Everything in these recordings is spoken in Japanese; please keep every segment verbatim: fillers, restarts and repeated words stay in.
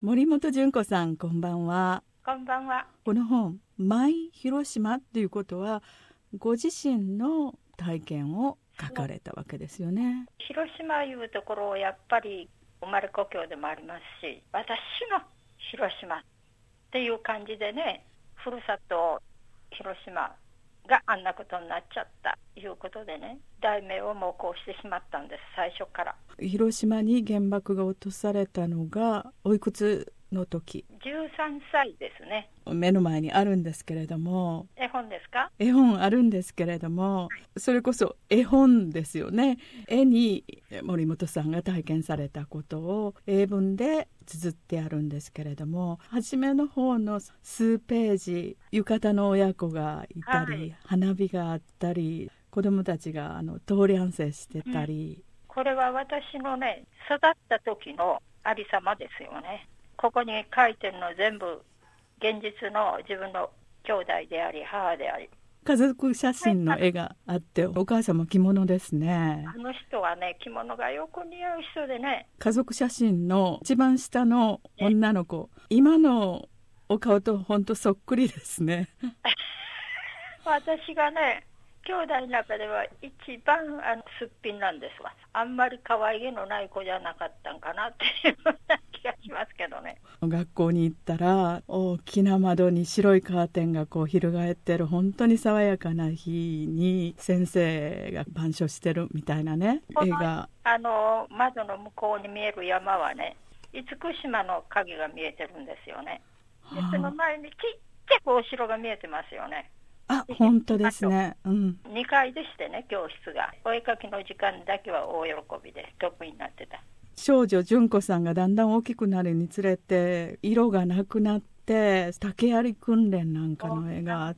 森本純子さん、こんばんは。 こんばんは。 この本マイ広島ということはご自身の体験を書かれたわけですよね。 広島いうところをやっぱり生まれ故郷でもありますし、私の広島っていう感じでね、ふるさと広島があんなことになっちゃったいうことでね、題名をもうこうしてしまったんです。最初から。 広島に原爆が落とされたのがおいくつの時？ じゅうさんさいですね。 目の前にあるんですけれども。 絵本ですか？ 絵本あるんですけれども、それこそ絵本ですよね。絵に森本さんが体験されたことを英文で綴ってあるんですけれども、初めの方の数ページ、浴衣の親子がいたり、はい、花火があったり、子どもたちがあの通り安静してたり、うん、 これは私のね、育った時のありさまですよね。ここに書いてるの全部現実の自分の兄弟であり母であり、 家族写真の絵があって、お母様着物ですね。 あの人はね、着物がよく似合う人でね。 家族写真の一番下の女の子、今のお顔と本当そっくりですね。 私がね、兄弟の中では一番あのすっぴんなんですわ。あんまり可愛げのない子じゃなかったんかなっていう気がしますけどね。 学校に行ったら大きな窓に白いカーテンがこう翻ってる本当に爽やかな日に先生が板書してるみたいなね、絵があの窓の向こうに見える山はね、厳島の影が見えてるんですよね。でその前にちっちゃくお城が見えてますよね。 あ、本当ですね、うん、 にかいでしてね、教室がお絵描きの時間だけは大喜びで得意になってた。 少女純子さんがだんだん大きくなるにつれて色がなくなって竹槍訓練なんかの絵があって、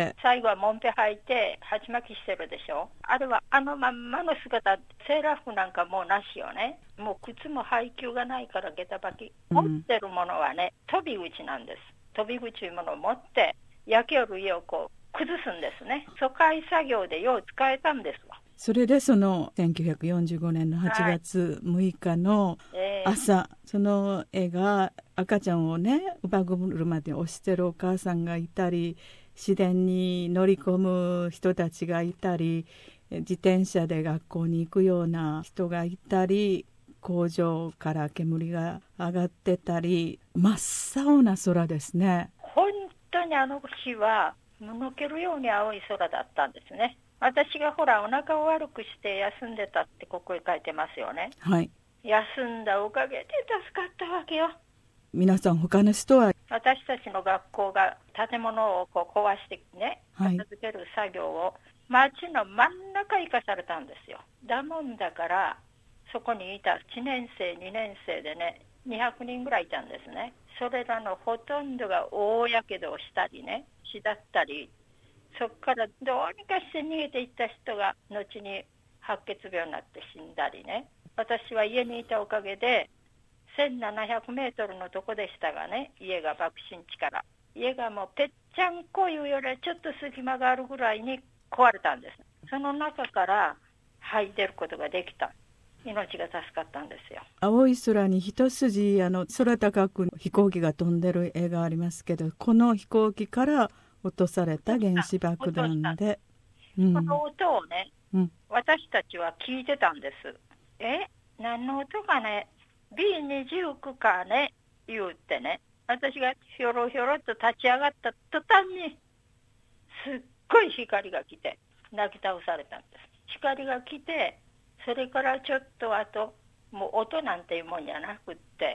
最後はもんぺ履いて鉢巻きしてるでしょ。あれはあのまんまの姿。セーラー服なんかもうなしよね。もう靴も配給がないから下駄履き、うん、持ってるものはね、飛び口なんです。飛び口いうものを持って焼けよる家をこう崩すんですね。疎開作業でよう使えたんですわ。 それでそのせんきゅうひゃくよんじゅうごねんのはちがつむいかの朝、はい、その絵が赤ちゃんをね乳母車で押してるお母さんがいたり、市電に乗り込む人たちがいたり、自転車で学校に行くような人がいたり、工場から煙が上がってたり、真っ青な空ですね。 本当にあの日はのけるように青い空だったんですね。私がほらお腹を悪くして休んでたってここへ書いてますよね。 はい。 休んだおかげで助かったわけよ。 皆さん他の人は、 私たちの学校が建物をこう壊してね、 はい、 片付ける作業を町の真ん中行かされたんですよ。だもんだからそこにいたいちねんせいにねんせいでね、にひゃくにんぐらいいたんですね。それらのほとんどが大やけどをしたりね、血だったり、そこからどうにかして逃げていった人が後に白血病になって死んだりね。私は家にいたおかげでせんななひゃくメートルのとこでしたがね、家が爆心地から家がもうぺっちゃんこいうよりはちょっと隙間があるぐらいに壊れたんです。その中から這い出ることができた。命が助かったんですよ。 青い空に一筋あの空高く飛行機が飛んでる絵がありますけど、この飛行機から落とされた原子爆弾で、 うん、この音をね、 うん、 私たちは聞いてたんです。え、何の音かね、 ビーにじゅうきゅう かね言ってね、私がひょろひょろっと立ち上がった途端にすっごい光が来て泣き倒されたんです。光が来て、それからちょっとあともう音なんていうもんじゃなくって、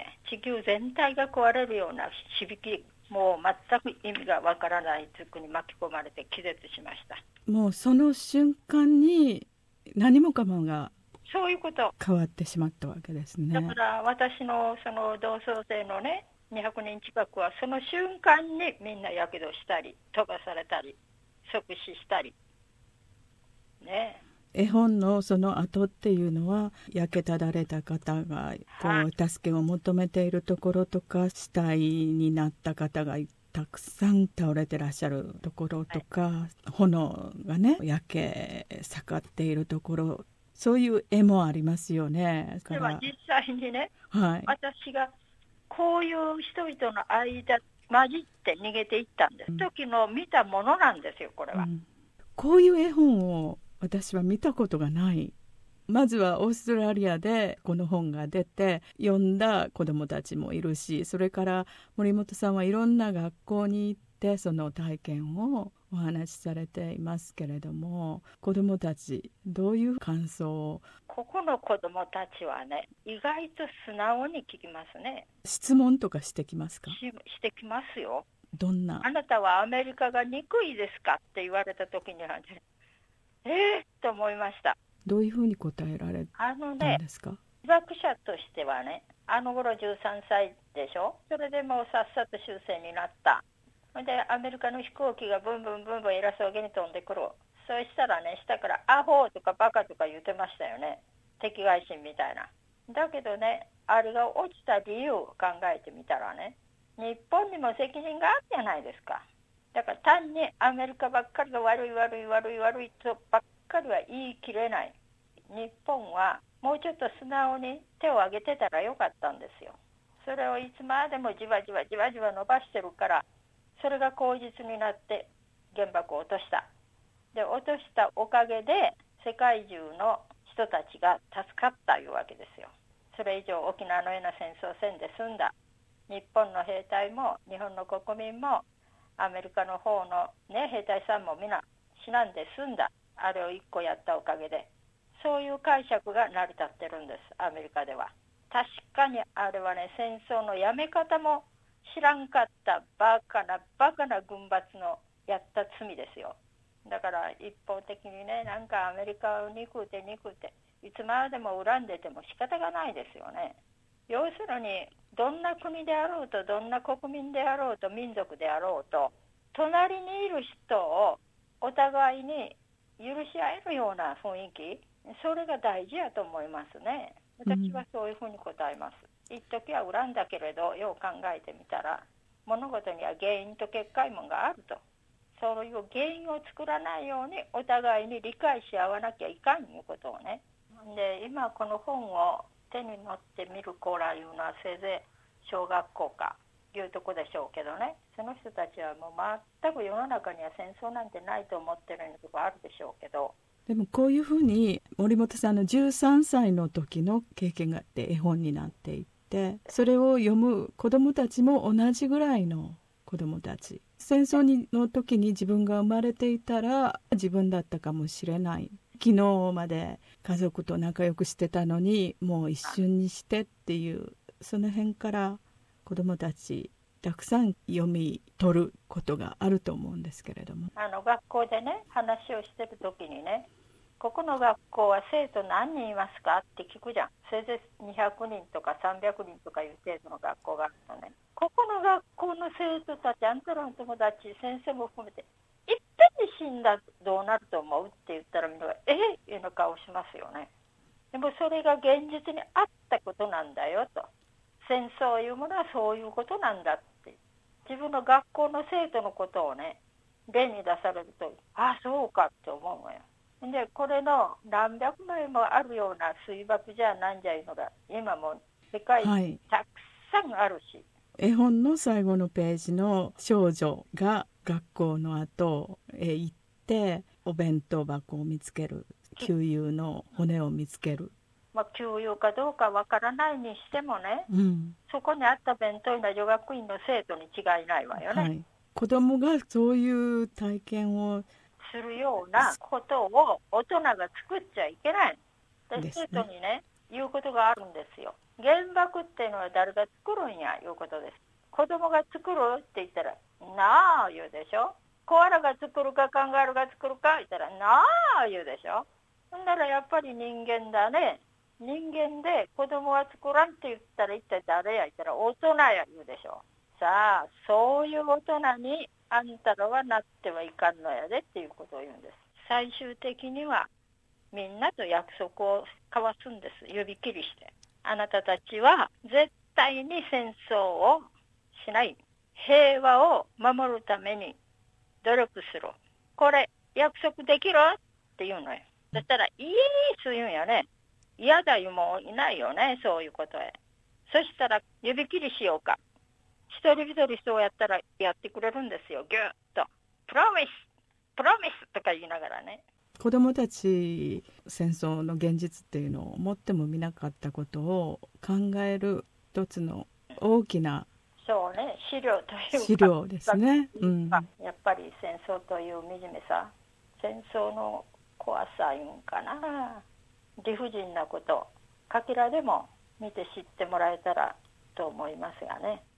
地球全体が壊れるような響き、もう全く意味がわからない筒に巻き込まれて気絶しました。 もうその瞬間に何もかもがそういうこと変わってしまったわけですね。 だから私のその同窓生のねにひゃくにん近くはその瞬間にみんなやけどしたり飛ばされたり即死したりね。 絵本のその後っていうのは焼けただれた方がこう助けを求めているところとか、死体になった方がたくさん倒れてらっしゃるところとか、はい、炎がね焼け盛っているところ、そういう絵もありますよね。 では実際にね、 はい、 私がこういう人々の間混じって逃げていったんです、うん、時の見たものなんですよこれは、うん、 こういう絵本を私は見たことがない。まずはオーストラリアでこの本が出て読んだ子どもたちもいるし、それから森本さんはいろんな学校に行ってその体験をお話しされていますけれども、子どもたちどういう感想を？ ここの子どもたちはね、意外と素直に聞きますね。 質問とかしてきますか？ し, してきますよ。 どんな？ あなたはアメリカが憎いですかって言われた時にはえー、と思いました。 どういうふうに答えられたんですか？ 被爆者としてはね、あの頃じゅうさんさいでしょ。それでもうさっさと終戦になった。でアメリカの飛行機がブンブンブンブン偉そうげに飛んでくる。そうしたらね、下からアホとかバカとか言ってましたよね。敵外心みたいな。だけどね、あれが落ちた理由を考えてみたらね、日本にも責任があるじゃないですか。だから単にアメリカばっかりが悪い悪い悪い悪いとばっかりは言い切れない。日本はもうちょっと素直に手を挙げてたらよかったんですよ。それをいつまでもじわじわじわじわ伸ばしてるから、それが口実になって原爆を落とした。で落としたおかげで世界中の人たちが助かったいうわけですよ。それ以上沖縄のような戦争戦で済んだ。日本の兵隊も日本の国民もアメリカの方の、ね、兵隊さんも皆死なんで済んだ。あれを一個やったおかげで、そういう解釈が成り立ってるんです、アメリカでは。確かにあれはね、戦争のやめ方も知らんかったバカなバカな軍閥のやった罪ですよ。だから一方的にね、なんかアメリカを憎うて憎うていつまでも恨んでても仕方がないですよね。要するにどんな国であろうと、どんな国民であろうと、民族であろうと、隣にいる人をお互いに許し合えるような雰囲気、それが大事やと思いますね。私はそういうふうに答えます、うん、一時は恨んだけれど、よう考えてみたら物事には原因と結果もんがあると。そういう原因を作らないようにお互いに理解し合わなきゃいかんいうことをね。で今この本を手に持って見る子らいうのはせいぜい小学校かいうとこでしょうけどね、その人たちはもう全く世の中には戦争なんてないと思ってるところあるでしょうけど、 でもこういうふうに森本さんのじゅうさんさいの時の経験があって絵本になっていって、それを読む子どもたちも同じぐらいの子どもたち、戦争にの時に自分が生まれていたら自分だったかもしれない。昨日まで家族と仲良くしてたのにもう一瞬にしてっていう、その辺から子どもたちたくさん読み取ることがあると思うんですけれども、 あの学校でね話をしてる時にね、ここの学校は生徒何人いますかって聞くじゃん。せいぜいにひゃくにんとかさんびゃくにんとかいう程度の学校があるとね、ここの学校の生徒たち、あんたらの友達、先生も含めていっぺんに死んだらどうなると思うって言ったらみんながえー、いうの顔しますよね。でもそれが現実にあったことなんだよと。戦争いうものはそういうことなんだって、自分の学校の生徒のことをね例に出されると、ああそうかって思うのよ。でこれの何百枚もあるような水爆じゃなんじゃいうのが今も世界にたくさんあるし、 はい、絵本の最後のページの少女が学校の後へ行ってお弁当箱を見つける、旧友の骨を見つける、 まあ、旧友かどうかわからないにしてもね、 うん、そこにあった弁当の女学院の生徒に違いないわよね、はい、 子供がそういう体験をするようなことを大人が作っちゃいけないで、生徒にね言うことがあるんですよ。原爆っていうのは誰が作るんやいうことです。子供が作るって言ったらなあ言うでしょ。コアラが作るかカンガルーが作るか言ったらなあ言うでしょ。ほんならやっぱり人間だね。人間で子供は作らんって言ったら一体誰や言ったら大人や言うでしょ。さあそういう大人にあんたらはなってはいかんのやでっていうことを言うんです。最終的にはみんなと約束を交わすんです。指切りして、あなたたちは絶対に戦争をしない、平和を守るために努力する、これ約束できるって言うのよ。そしたらイエス言うんやね。嫌だ言うもんいないよね、そういうことへ。 そしたら指切りしようか。一人一人そうやったらやってくれるんですよ。ぎゅっと。プロミスプロミスとか言いながらね。 子どもたち、戦争の現実っていうのを持っても見なかったことを考える一つの大きなそうね、資料というか資料ですね、うん、 やっぱり戦争という惨めさ、戦争の怖さいうんかな、理不尽なこと、かけらでも見て知ってもらえたらと思いますがね。